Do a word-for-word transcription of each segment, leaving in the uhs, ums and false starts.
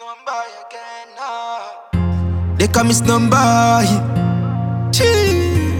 Snowboy again now. They call me Snowboy. Chee.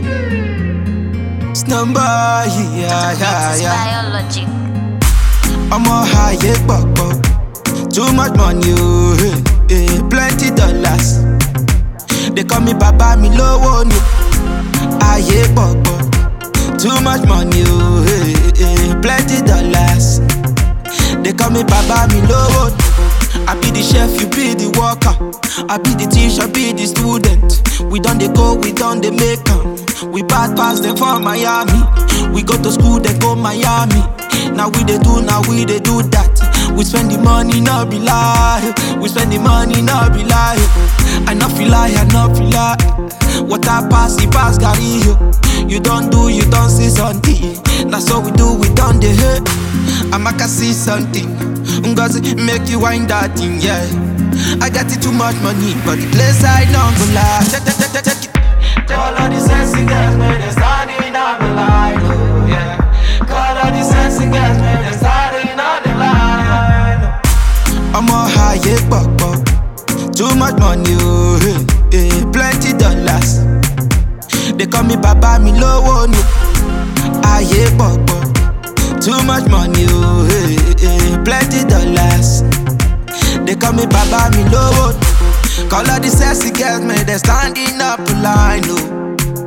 Snowboy, yeah, yeah, yeah. Biology. I'm a high, yeah, pop, too much money, oh, hey, hey, plenty dollars. They call me Baba, me low on you. Ah, yeah, pop, too much money, oh, hey, hey, plenty dollars. They call me Baba, me low on you. I be the chef, you be the worker. I be the teacher, be the student. We done they go, we done they make them. We bad pass them for Miami. We go to school, they go Miami. Now we they do, now we they do that. We spend the money, not be lie. We spend the money, not be lie. I not feel lie, I not feel lie. What I pass, he pass, got you. You don't do, you don't see something. That's what we do, we done the hurt. I'ma see something. Ngozi make you wind that thing, yeah. I got it too much money, but the place I don't go lie. Check, check, check, check, check it. Call all the sexy girls, man, they standing on the line, oh, yeah. Call all the sexy girls, man, they standing on the line. I'm a high, yeah, pop, pop. Too much money, oh, hey, hey, plenty dollars. They call me Baba, me low on you. Ah, yeah, pop, pop. Too much money, oh, hey, hey, plenty dollars. They call me Baba, me low on you. Call all the sexy girls, man, they standing up in line, oh.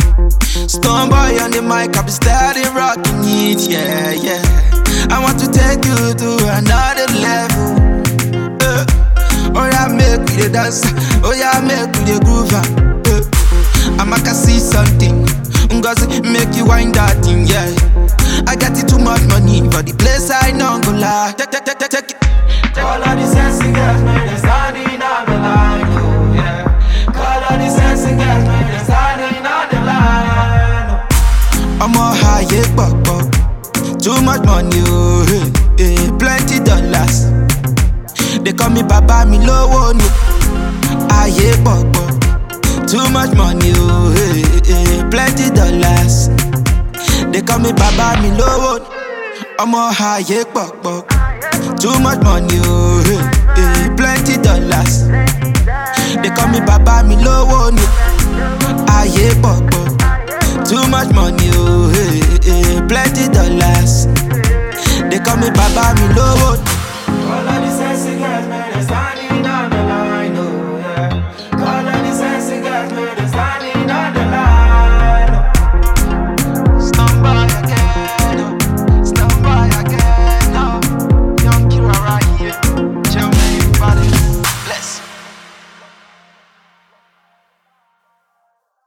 Snowboy on the mic, I be steady rocking it, yeah, yeah. I want to take you to another level. Uh, oh yeah, make me the dance. Oh yeah, make me the groove. Uh, I'ma see something. Ngozi make you wind that thing, yeah. I got it too much money, but the place I don't go lie. Check, check, check, check, check it. Call all the sexy girls, man, they standing on the line, oh, yeah. Call all the sexy girls, man, they standing on the line. I'm a high, yeah, pop, pop. Too much money, oh, hey, hey, plenty dollars. They call me Baba, me low on you. Ah, yeah, pop, pop. Too much money, oh, hey, hey, plenty dollars. They call me Baba, me low on you. I'm a high, yeah, pop, pop. Too much money, oh, hey, hey, plenty dollars. They call me Baba, me low on you. Ah, yeah, pop, pop. Too much money, oh, hey, hey, plenty dollars. They call me Baba, me low on you.